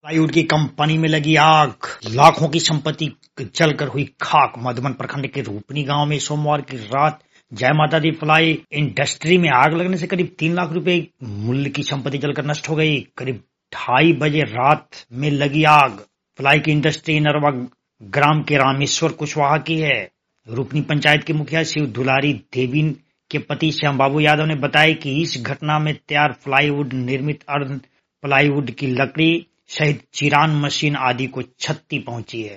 Plywood की company में लगी आग, लाखों की संपत्ति जलकर हुई खाक। मधुबन प्रखंड के रूपनी गांव में सोमवार की रात जय माता दी प्लाई इंडस्ट्री में आग लगने से करीब 3 लाख रुपए मूल्य की संपत्ति जलकर नष्ट हो गई। करीब 2:30 बजे रात में लगी आग प्लाई की इंडस्ट्री नरवा ग्राम के रामेश्वर कुशवाहा की है। रूपनी पंचायत के मुखिया शिव दुलारी देवी के पति श्याम बाबू यादव ने बताया कि इस घटना में तैयार प्लाईवुड, निर्मित अर्ध प्लाईवुड की लकड़ी सहित चिरान मशीन आदि को क्षति पहुंची है।